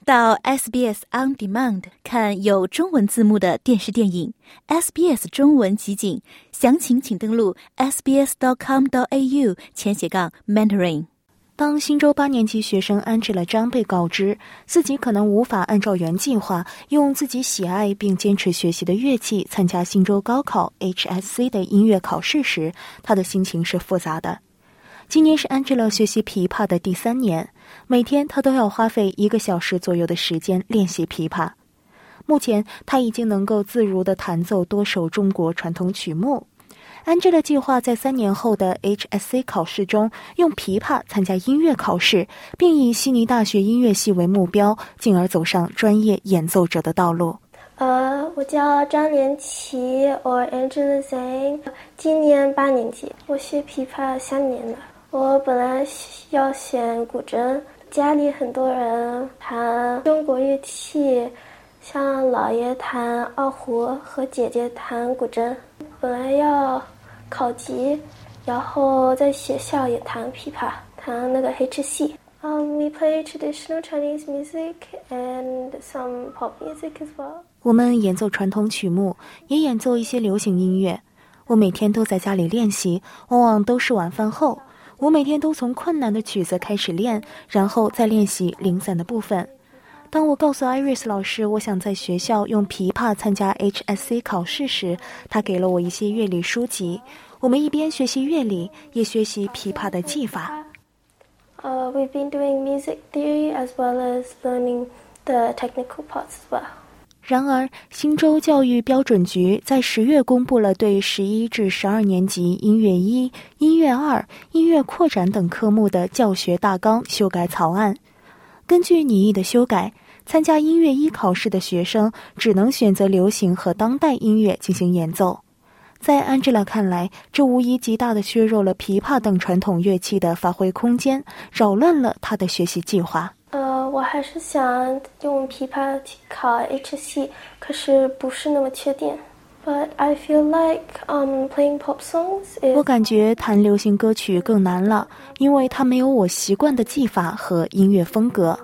到 SBS On Demand 看有中文字幕的电视电影 SBS 中文集锦，详情请登录 sbs.com.au/Mandarin。当新州8年级学生Angela张被告知自己可能无法按照原计划用自己喜爱并坚持学习的乐器参加新州高考 HSC 的音乐考试时，她的心情是复杂的。今年是 Angela 学习琵琶的第3年，每天她都要花费1个小时左右的时间练习琵琶。目前她已经能够自如地弹奏多首中国传统曲目。Angela 计划在3年后的 HSC 考试中用琵琶参加音乐考试，并以悉尼大学音乐系为目标，进而走上专业演奏者的道路。 我叫张连琪 or Angela Zhang， 今年8年级，我学琵琶3年了。我本来要选古筝，家里很多人弹中国乐器，像姥爷弹二胡和姐姐弹古筝。本来要考级，然后在学校也弹琵琶，弹那个HSC。We play traditional Chinese music and some pop music as well. 我们演奏传统曲目，也演奏一些流行音乐。我每天都在家里练习，往往都是晚饭后。我每天都从困难的曲子开始练，然后再练习零散的部分。当我告诉 Iris 老师我想在学校用琵琶参加 HSC 考试时，他给了我一些乐理书籍。我们一边学习乐理，也学习琵琶的技法。 We've been doing music theory as well as learning the technical parts as well. 然而，新州教育标准局在10月公布了对11至12年级音乐1、音乐2、音乐扩展等科目的教学大纲修改草案。根据拟议的修改，参加音乐1考试的学生只能选择流行和当代音乐进行演奏。在 Angela 看来，这无疑极大地削弱了琵琶等传统乐器的发挥空間，扰乱了她的学习计划。 我还是想用琵琶去考 HSC， 可是不是那么确定。But I feel like playing pop songs is... 我感觉弹流行歌曲更难了，因为它没有我习惯的技法和音乐风格。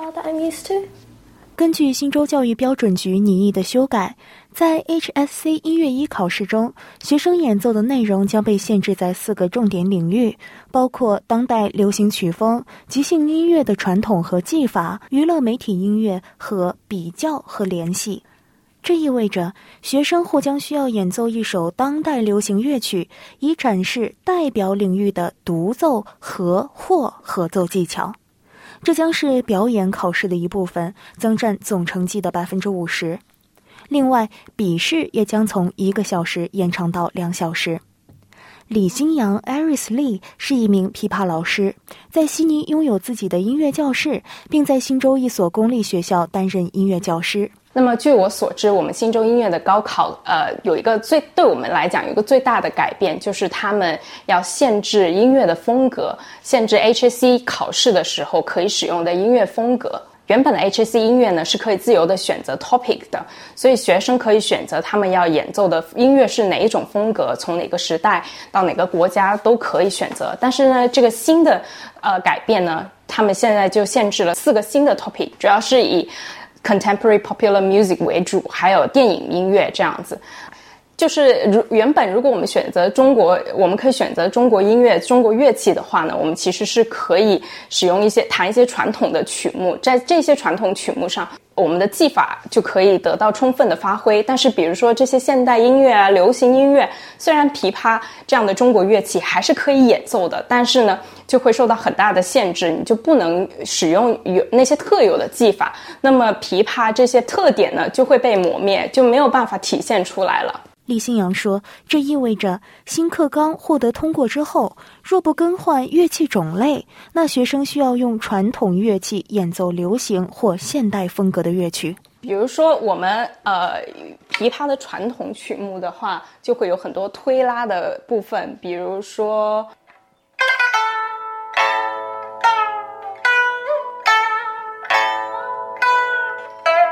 根据新州教育标准局拟议的修改，在 HSC 音乐1考试中，学生演奏的内容将被限制在4个重点领域，包括当代流行曲风、即兴音乐的传统和技法、娱乐媒体音乐和比较和联系。这意味着学生或将需要演奏一首当代流行乐曲，以展示代表领域的独奏和或合奏技巧。这将是表演考试的一部分，增占总成绩的 50%。 另外，笔试也将从1个小时延长到2小时。李新阳 Iris Lee 是一名琵琶老师，在悉尼拥有自己的音乐教室，并在新州一所公立学校担任音乐教师。 那么据我所知，我们新州音乐的高考有一个对我们来讲有一个最大的改变，就是他们要限制音乐的风格，限制 HSC 考试的时候可以使用的音乐风格。原本的 HSC 音乐呢是可以自由的选择 topic 的，所以学生可以选择他们要演奏的音乐是哪一种风格，从哪个时代到哪个国家都可以选择。但是呢，这个新的改变呢，他们现在就限制了4个新的 topic， 主要是以Contemporary Popular Music 为主，还有电影音乐这样子。就是原本如果我们选择我们可以选择中国音乐、中国乐器的话呢，我们其实是可以弹一些传统的曲目，在这些传统曲目上，我们的技法就可以得到充分的发挥。但是比如说这些现代音乐啊、流行音乐，虽然琵琶这样的中国乐器还是可以演奏的，但是呢就会受到很大的限制，你就不能使用那些特有的技法，那么琵琶这些特点呢就会被磨灭，就没有办法体现出来了。 李新阳说，这意味着新课纲获得通过之后，若不更换乐器种类，那学生需要用传统乐器演奏流行或现代风格的乐曲。 比如说我们琵琶的传统曲目的话，就会有很多推拉的部分，比如说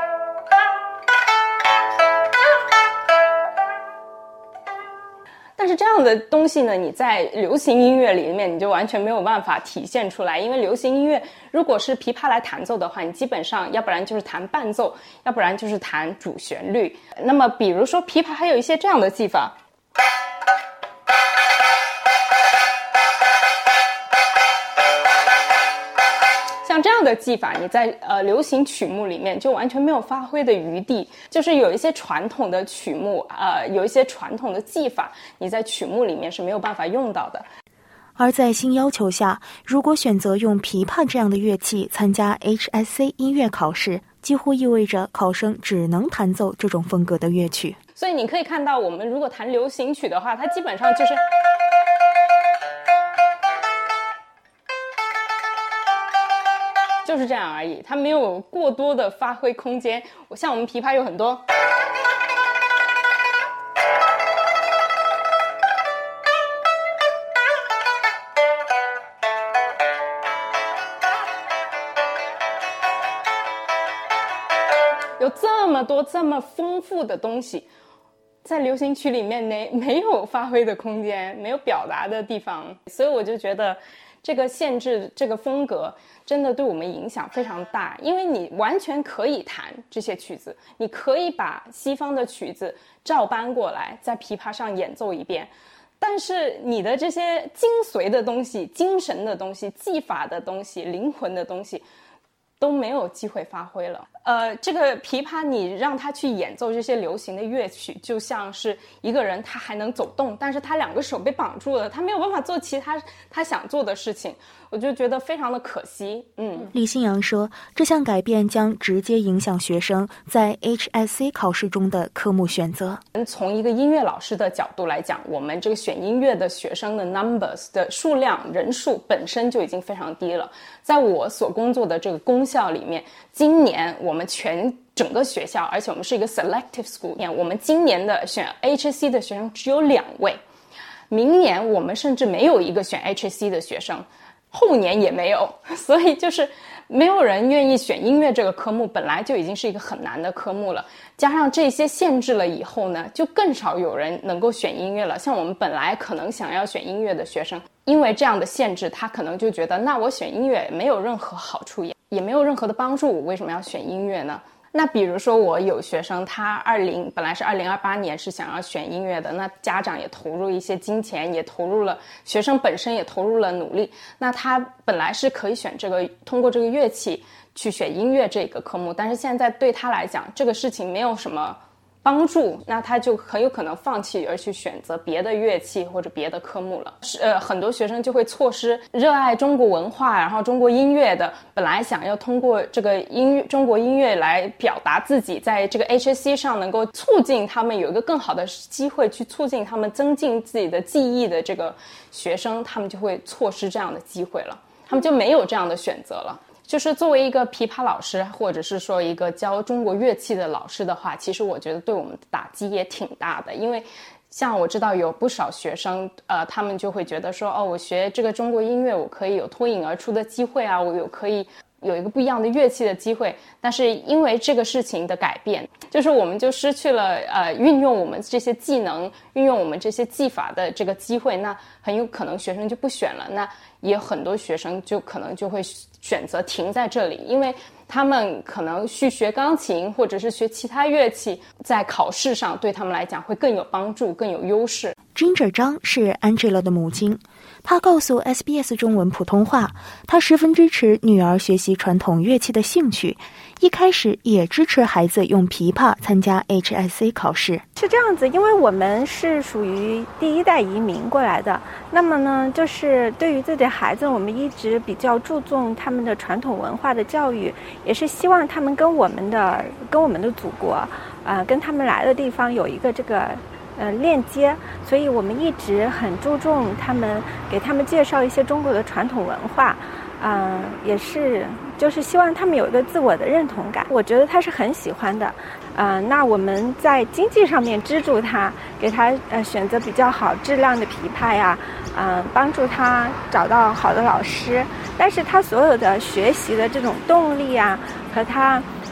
但是是这样的东西呢，你在流行音乐里面你就完全没有办法体现出来，因为流行音乐如果是琵琶来弹奏的话，你基本上要不然就是弹伴奏，要不然就是弹主旋律。那么比如说琵琶还有一些这样的技法，像这样的技法你在流行曲目里面就完全没有发挥的余地，就是有一些传统的曲目有一些传统的技法你在曲目里面是没有办法用到的。 而在新要求下，如果选择用琵琶这样的乐器参加 HSC 音乐考试，几乎意味着考生只能弹奏这种风格的乐曲。 所以你可以看到，我们如果弹流行曲的话，它基本上就是这样而已，它没有过多的发挥空间。像我们琵琶有很多，有这么多这么丰富的东西，在流行曲里面没有发挥的空间，没有表达的地方。所以我就觉得这个限制，这个风格真的对我们影响非常大，因为你完全可以弹这些曲子，你可以把西方的曲子照搬过来在琵琶上演奏一遍，但是你的这些精髓的东西、精神的东西、技法的东西、灵魂的东西都没有机会发挥了。这个琵琶你让他去演奏这些流行的乐曲，就像是一个人他还能走动，但是他两个手被绑住了，他没有办法做其他他想做的事情，我就觉得非常的可惜。 李新阳说，这项改变将直接影响学生在 HSC 考试中的科目选择。 从一个音乐老师的角度来讲，我们这个选音乐的学生的 numbers 的数量人数本身就已经非常低了。在我所工作的这个公校里面，今年我们整个学校，而且我们是一个 selective school， 我们今年的选 HSC 的学生只有2位，明年我们甚至没有一个选 HSC 的学生，后年也没有，所以就是没有人愿意选音乐这个科目，本来就已经是一个很难的科目了，加上这些限制了以后呢，就更少有人能够选音乐了。像我们本来可能想要选音乐的学生，因为这样的限制，他可能就觉得那我选音乐没有任何好处，也没有任何的帮助，我为什么要选音乐呢？那比如说我有学生，他本来是2028年是想要选音乐的，那家长也投入一些金钱，也投入了，学生本身也投入了努力，那他本来是可以选通过这个乐器去选音乐这个科目，但是现在对他来讲这个事情没有什么帮助，那他就很有可能放弃而去选择别的乐器或者别的科目了。很多学生就会错失热爱中国文化，然后中国音乐的，本来想要通过这个中国音乐来表达自己，在这个 HSC 上能够促进他们有一个更好的机会去促进他们增进自己的技艺的这个学生，他们就会错失这样的机会了，他们就没有这样的选择了。就是作为一个琵琶老师，或者是说一个教中国乐器的老师的话，其实我觉得对我们的打击也挺大的，因为像我知道有不少学生他们就会觉得说，我学这个中国音乐我可以有脱颖而出的机会啊，我可以有一个不一样的乐器的机会，但是因为这个事情的改变，就是我们就失去了运用我们这些技能，运用我们这些技法的这个机会，那很有可能学生就不选了，那也有很多学生就可能就会选择停在这里，因为他们可能去学钢琴或者是学其他乐器，在考试上对他们来讲会更有帮助，更有优势。 Ginger 张是 Angela 的母亲，她告诉 SBS 中文普通话，她十分支持女儿学习传统乐器的兴趣，一开始也支持孩子用琵琶参加 HSC 考试。 是这样子，因为我们是属于第一代移民过来的，那么呢，就是对于自己的孩子，我们一直比较注重他们的传统文化的教育，也是希望他们跟我们的祖国，跟他们来的地方有一个这个链接，所以我们一直很注重给他们介绍一些中国的传统文化，也是就是希望他们有一个自我的认同感。我觉得他是很喜欢的，那我们在经济上面资助他，给他选择比较好质量的琵琶呀，帮助他找到好的老师，但是他所有的学习的这种动力啊，和他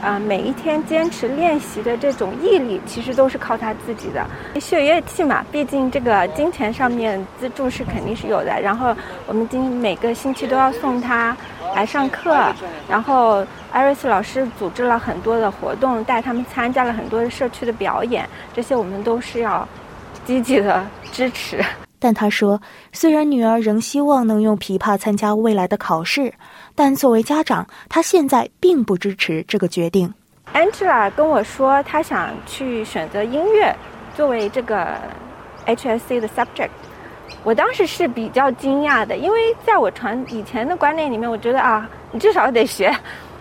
每一天坚持练习的这种毅力，其实都是靠他自己的。学乐器嘛，毕竟这个金钱上面资助是肯定是有的。然后我们每个星期都要送他来上课，然后艾瑞斯老师组织了很多的活动，带他们参加了很多的社区的表演，这些我们都是要积极的支持。 但他说，虽然女儿仍希望能用琵琶参加未来的考试，但作为家长，他现在并不支持这个决定。 Angela 跟我说，她想去选择音乐作为这个 HSC 的 subject。我当时是比较惊讶的，因为在我以前的观念里面，我觉得你至少得学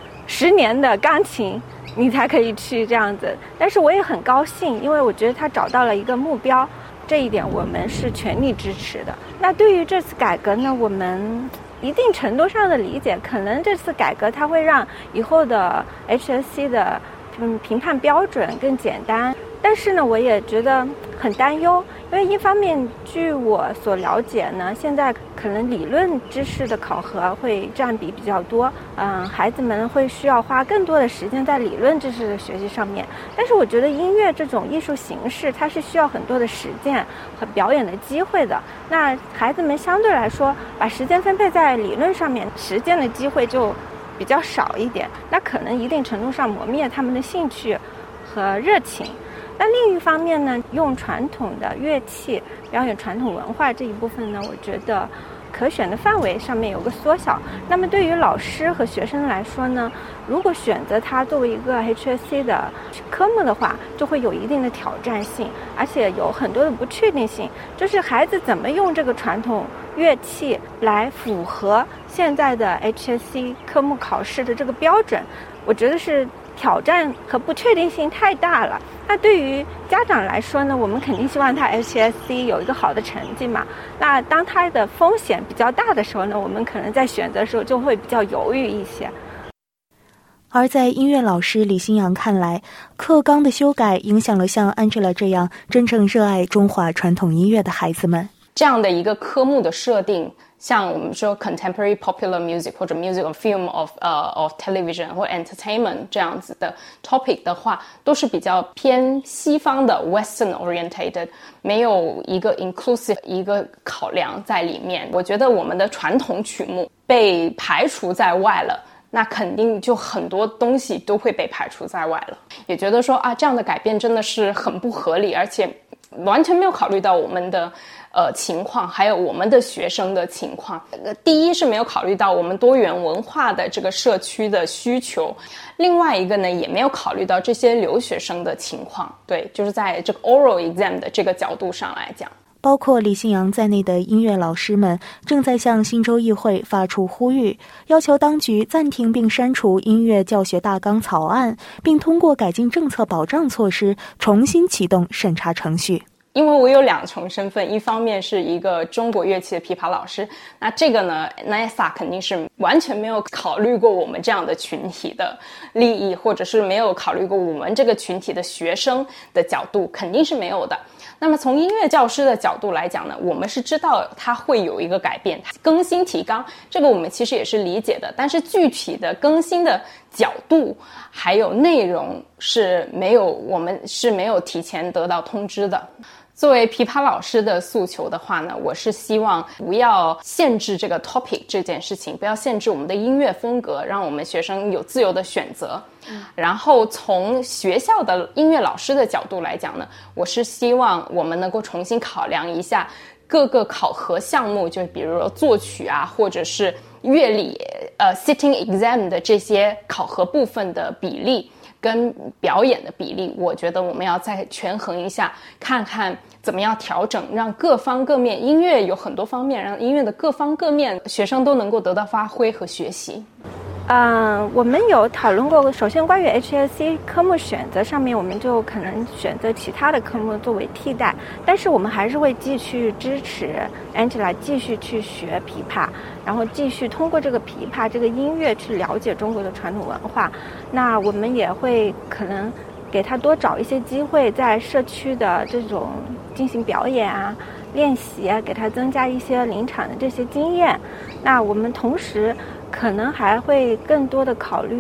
10年的钢琴，你才可以去这样子。但是我也很高兴，因为我觉得他找到了一个目标。这一点我们是全力支持的。那对于这次改革呢，我们一定程度上的理解，可能这次改革它会让以后的 HSC 的评判标准更简单。但是呢，我也觉得很担忧，因为一方面，据我所了解呢，现在可能理论知识的考核会占比比较多，孩子们会需要花更多的时间在理论知识的学习上面。但是我觉得音乐这种艺术形式，它是需要很多的实践和表演的机会的。那孩子们相对来说，把时间分配在理论上面，实践的机会就比较少一点，那可能一定程度上磨灭他们的兴趣和热情。那另一方面呢，用传统的乐器表演传统文化这一部分呢，我觉得可选的范围上面有个缩小。那么对于老师和学生来说呢，如果选择它作为一个 HSC 的科目的话，就会有一定的挑战性，而且有很多的不确定性，就是孩子怎么用这个传统乐器来符合现在的 HSC 科目考试的这个标准，我觉得是挑战和不确定性太大了。那对于家长来说呢，我们肯定希望他 HSC 有一个好的成绩嘛。那当他的风险比较大的时候呢，我们可能在选择的时候就会比较犹豫一些。 而在音乐老师李新阳看来，课纲的修改影响了像 Angela 这样真正热爱中华传统音乐的孩子们。 这样的一个科目的设定，像我们说 contemporary popular music 或者 music of film of television 或 entertainment 这样子的 topic 的话，都是比较偏西方的 western orientated， 没有一个 inclusive 一个考量在里面。我觉得我们的传统曲目被排除在外了，那肯定就很多东西都会被排除在外了。也觉得说这样的改变真的是很不合理，而且完全没有考虑到我们的情况，还有我们的学生的情况。第一是没有考虑到我们多元文化的这个社区的需求，另外一个呢，也没有考虑到这些留学生的情况。对，就是在这个 oral exam 的这个角度上来讲， 包括李新阳在内的音乐老师们正在向新州议会发出呼吁，要求当局暂停并删除音乐教学大纲草案，并通过改进政策保障措施重新启动审查程序。 因为我有2重身份，一方面是一个中国乐器的琵琶老师，那这个呢 NASA 肯定是完全没有考虑过我们这样的群体的利益，或者是没有考虑过我们这个群体的学生的角度，肯定是没有的。那么从音乐教师的角度来讲呢，我们是知道它会有一个改变，更新提纲，这个我们其实也是理解的，但是具体的更新的角度还有内容是我们是没有提前得到通知的。作为琵琶老师的诉求的话呢，我是希望不要限制这个 topic 这件事情，不要限制我们的音乐风格，让我们学生有自由的选择。然后从学校的音乐老师的角度来讲呢，我是希望我们能够重新考量一下各个考核项目，就比如说作曲或者是乐理sitting exam 的这些考核部分的比例跟表演的比例，我觉得我们要再权衡一下，看看怎么样调整，让各方各面，音乐有很多方面，让音乐的各方各面学生都能够得到发挥和学习。 我们有讨论过，首先关于 HSC 科目选择上面，我们就可能选择其他的科目作为替代，但是我们还是会继续支持 Angela 继续去学琵琶，然后继续通过这个琵琶这个音乐去了解中国的传统文化。那我们也会可能给他多找一些机会，在社区的这种进行表演练习给他增加一些临场的这些经验。那我们同时可能还会更多的考虑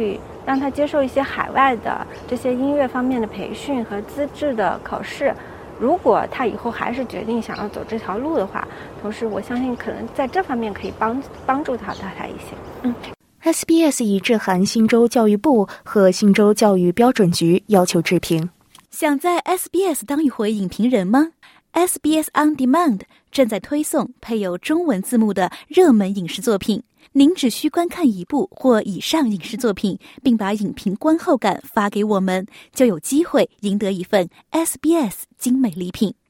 让他接受一些海外的这些音乐方面的培训和资质的考试。如果他以后还是决定想要走这条路的话，同时我相信可能在这方面可以帮助他一些。 SBS 已致函新州教育部和新州教育标准局，要求置评。 想在 SBS 当一回影评人吗？ SBS On Demand 正在推送配有中文字幕的热门影视作品，您只需观看一部或以上影视作品，并把影评观后感发给我们，就有机会赢得一份 SBS 精美礼品。